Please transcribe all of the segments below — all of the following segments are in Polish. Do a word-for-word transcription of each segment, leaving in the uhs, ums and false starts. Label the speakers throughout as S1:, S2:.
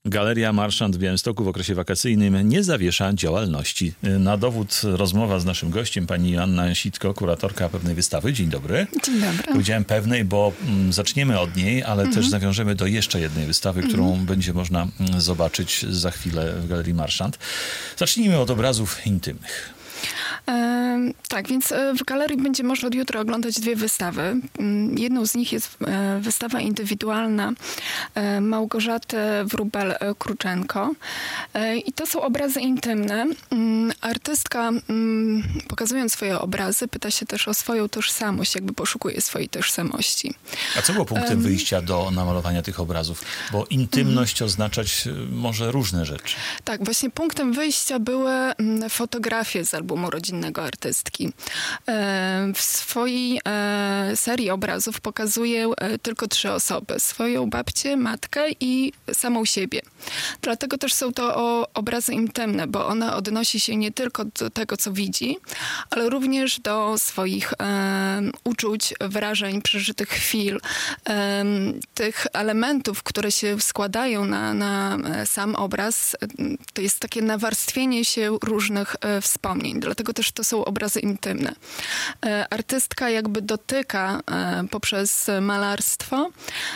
S1: Galeria Marszant w Białymstoku w okresie wakacyjnym nie zawiesza działalności. Na dowód rozmowa z naszym gościem, pani Joanna Sitko, kuratorka pewnej wystawy. Dzień dobry.
S2: Dzień dobry.
S1: Powiedziałem pewnej, bo mm, zaczniemy od niej, ale
S2: Mhm.
S1: też nawiążemy do jeszcze jednej wystawy, którą mhm. będzie można mm, zobaczyć za chwilę w Galerii Marszant. Zacznijmy od obrazów intymnych.
S2: E, tak, więc w galerii będzie można od jutra oglądać dwie wystawy. Jedną z nich jest e, wystawa indywidualna e, Małgorzaty Wróbel-Kruczenko. E, I to są obrazy intymne. Mm, artystka, mm, pokazując swoje obrazy, pyta się też o swoją tożsamość, jakby poszukuje swojej tożsamości.
S1: A co było punktem um, wyjścia do namalowania tych obrazów? Bo intymność um, oznaczać może różne rzeczy.
S2: Tak, właśnie punktem wyjścia były mm, fotografie z albumu rodzinnego artystki. W swojej serii obrazów pokazuje tylko trzy osoby. Swoją babcię, matkę i samą siebie. Dlatego też są to obrazy intymne, bo ona odnosi się nie tylko do tego, co widzi, ale również do swoich uczuć, wrażeń, przeżytych chwil, tych elementów, które się składają na, na sam obraz. To jest takie nawarstwienie się różnych wspomnień. Dlatego też to są obrazy intymne. Artystka jakby dotyka poprzez malarstwo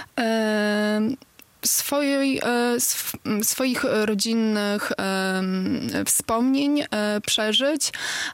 S2: swojej, swoich rodzinnych wspomnień, przeżyć.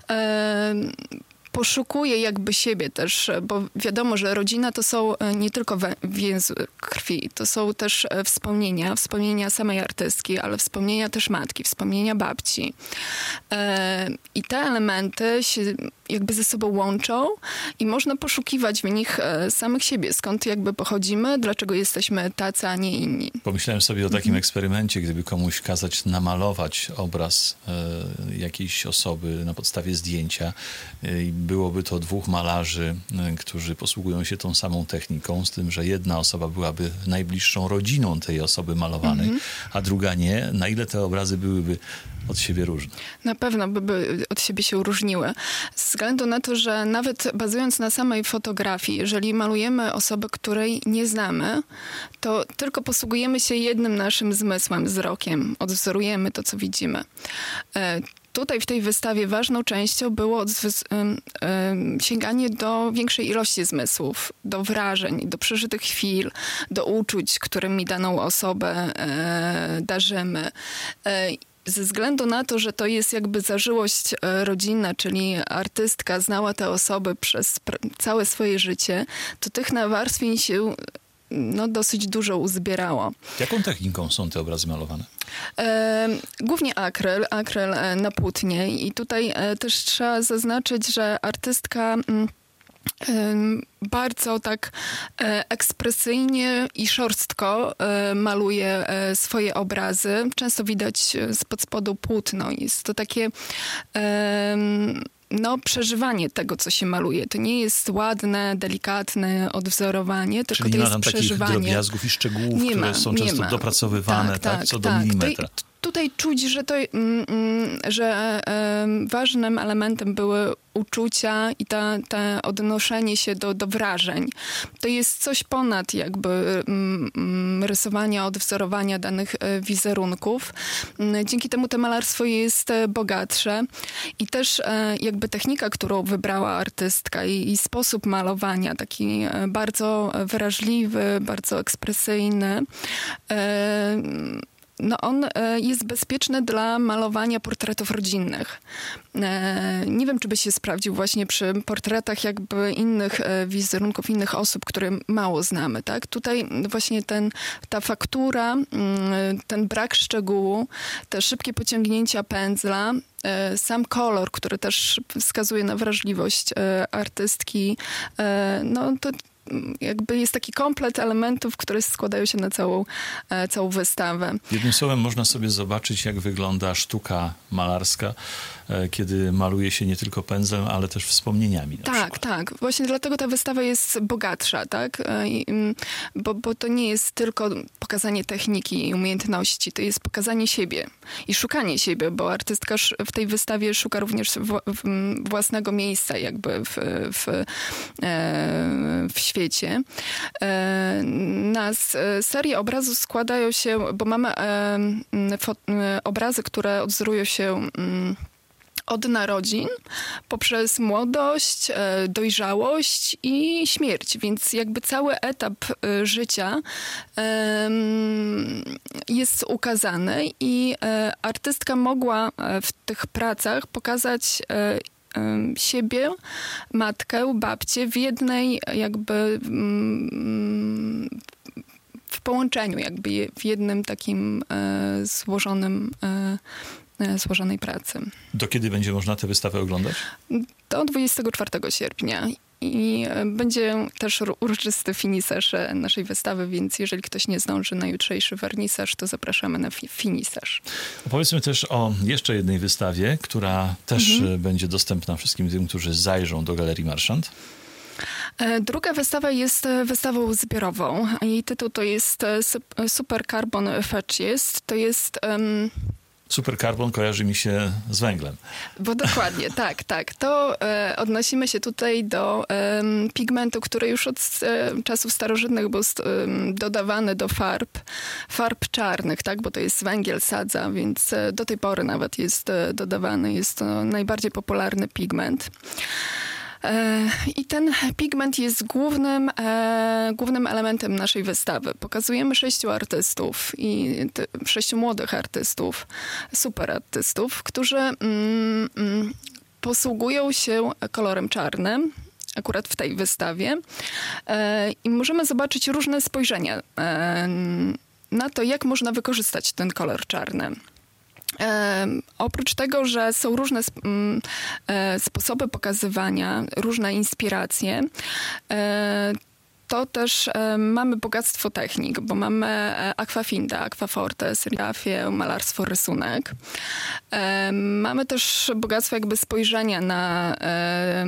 S2: Poszukuje jakby siebie też, bo wiadomo, że rodzina to są nie tylko więzy krwi, to są też wspomnienia, wspomnienia samej artystki, ale wspomnienia też matki, wspomnienia babci. I te elementy się jakby ze sobą łączą i można poszukiwać w nich samych siebie, skąd jakby pochodzimy, dlaczego jesteśmy tacy, a nie inni.
S1: Pomyślałem sobie o takim mhm. eksperymencie, gdyby komuś kazać namalować obraz e, jakiejś osoby na podstawie zdjęcia i e, byłoby to dwóch malarzy, e, którzy posługują się tą samą techniką, z tym, że jedna osoba byłaby najbliższą rodziną tej osoby malowanej, mhm. a druga nie. Na ile te obrazy byłyby od siebie różne?
S2: Na pewno by, by od siebie się różniły. Z względu na to, że nawet bazując na samej fotografii, jeżeli malujemy osobę, której nie znamy, to tylko posługujemy się jednym naszym zmysłem, wzrokiem. Odwzorujemy to, co widzimy. E, Tutaj w tej wystawie ważną częścią było sięganie do większej ilości zmysłów, do wrażeń, do przeżytych chwil, do uczuć, którymi daną osobę e, darzymy. E, Ze względu na to, że to jest jakby zażyłość rodzinna, czyli artystka znała te osoby przez całe swoje życie, to tych nawarstwień się no, dosyć dużo uzbierało.
S1: Jaką techniką są te obrazy malowane?
S2: E, głównie akryl, akryl na płótnie. I tutaj e, też trzeba zaznaczyć, że artystka m, bardzo tak ekspresyjnie i szorstko maluje swoje obrazy. Często widać spod spodu płótno. Jest to takie no, przeżywanie tego, co się maluje. To nie jest ładne, delikatne odwzorowanie, tylko
S1: Czyli
S2: to
S1: nie
S2: jest
S1: ma tam
S2: przeżywanie.
S1: Takich drobiazgów i szczegółów,
S2: nie
S1: które
S2: ma,
S1: są często
S2: ma.
S1: dopracowywane
S2: tak,
S1: tak,
S2: tak,
S1: co
S2: tak.
S1: do milimetra.
S2: Tutaj, tutaj czuć, że, to, że ważnym elementem były uczucia i ta, ta odnoszenie się do, do wrażeń. To jest coś ponad jakby mm, rysowania, odwzorowania danych wizerunków. Dzięki temu to malarstwo jest bogatsze i też jakby technika, którą wybrała artystka i, i sposób malowania, taki bardzo wrażliwy, bardzo ekspresyjny, e, no on jest bezpieczny dla malowania portretów rodzinnych. Nie wiem, czy by się sprawdził właśnie przy portretach jakby innych wizerunków, innych osób, które mało znamy, tak? Tutaj właśnie ten, ta faktura, ten brak szczegółu, te szybkie pociągnięcia pędzla, sam kolor, który też wskazuje na wrażliwość artystki, no to jakby jest taki komplet elementów, które składają się na całą, całą wystawę.
S1: Jednym słowem można sobie zobaczyć, jak wygląda sztuka malarska, kiedy maluje się nie tylko pędzlem, ale też wspomnieniami. Na
S2: tak,
S1: przykład.
S2: tak. Właśnie dlatego ta wystawa jest bogatsza, tak? I, bo, bo to nie jest tylko pokazanie techniki i umiejętności, to jest pokazanie siebie i szukanie siebie, bo artystka w tej wystawie szuka również w, w, własnego miejsca jakby w, w, w świecie. Na serię obrazów składają się, bo mamy obrazy, które odwzórują się od narodzin, poprzez młodość, dojrzałość i śmierć. Więc jakby cały etap życia jest ukazany i artystka mogła w tych pracach pokazać siebie, matkę, babcię w jednej jakby w połączeniu, jakby w jednym takim złożonym złożonej pracy.
S1: Do kiedy będzie można tę wystawę oglądać?
S2: Do dwudziestego czwartego sierpnia. I będzie też uroczysty finisaż naszej wystawy, więc jeżeli ktoś nie zdąży na jutrzejszy wernisaż, to zapraszamy na fi- finisaż.
S1: Opowiedzmy też o jeszcze jednej wystawie, która też
S2: mhm.
S1: będzie dostępna wszystkim tym, którzy zajrzą do Galerii Marchant.
S2: Druga wystawa jest wystawą zbiorową. Jej tytuł to jest Super Carbon Facies. To jest... Um,
S1: Superkarbon kojarzy mi się z węglem.
S2: Bo dokładnie, tak, tak. To e, odnosimy się tutaj do e, pigmentu, który już od e, czasów starożytnych był st, e, dodawany do farb, farb czarnych, tak, bo to jest węgiel, sadza, więc e, do tej pory nawet jest e, dodawany. Jest to najbardziej popularny pigment. I ten pigment jest głównym, e, głównym elementem naszej wystawy. Pokazujemy sześciu artystów i ty, sześciu młodych artystów, super artystów, którzy mm, mm, posługują się kolorem czarnym, akurat w tej wystawie. E, I możemy zobaczyć różne spojrzenia e, na to, jak można wykorzystać ten kolor czarny. E, oprócz tego, że są różne sp- m, e, sposoby pokazywania, różne inspiracje, e, to też e, mamy bogactwo technik, bo mamy e, aquafinta, aquaforte, serigrafię, malarstwo, rysunek. E, mamy też bogactwo jakby spojrzenia na e,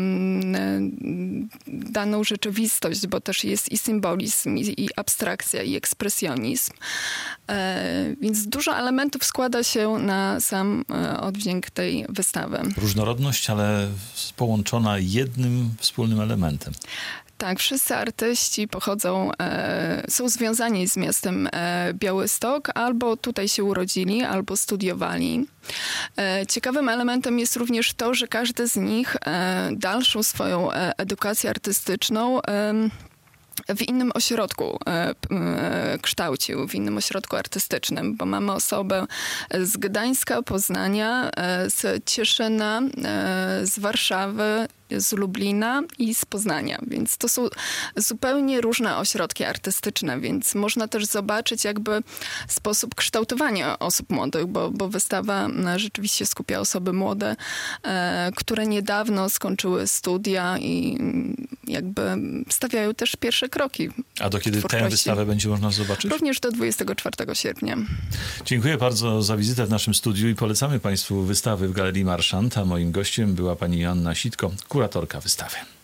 S2: daną rzeczywistość, bo też jest i symbolizm, i, i abstrakcja, i ekspresjonizm. E, więc dużo elementów składa się na sam e, oddźwięk tej wystawy.
S1: Różnorodność, ale połączona jednym wspólnym elementem.
S2: Tak, wszyscy artyści pochodzą, e, są związani z miastem e, Białystok, albo tutaj się urodzili, albo studiowali. E, ciekawym elementem jest również to, że każdy z nich e, dalszą swoją e, edukację artystyczną e, w innym ośrodku e, e, kształcił, w innym ośrodku artystycznym, bo mamy osobę z Gdańska, Poznania, e, z Cieszyna, e, z Warszawy, z Lublina i z Poznania. Więc to są zupełnie różne ośrodki artystyczne, więc można też zobaczyć jakby sposób kształtowania osób młodych, bo, bo wystawa rzeczywiście skupia osoby młode, e, które niedawno skończyły studia i jakby stawiają też pierwsze kroki.
S1: A do kiedy tę wystawę będzie można zobaczyć?
S2: Również do dwudziestego czwartego sierpnia.
S1: Dziękuję bardzo za wizytę w naszym studiu i polecamy Państwu wystawy w Galerii Marchant, a moim gościem była pani Joanna Sitko, kuratorka wystawy.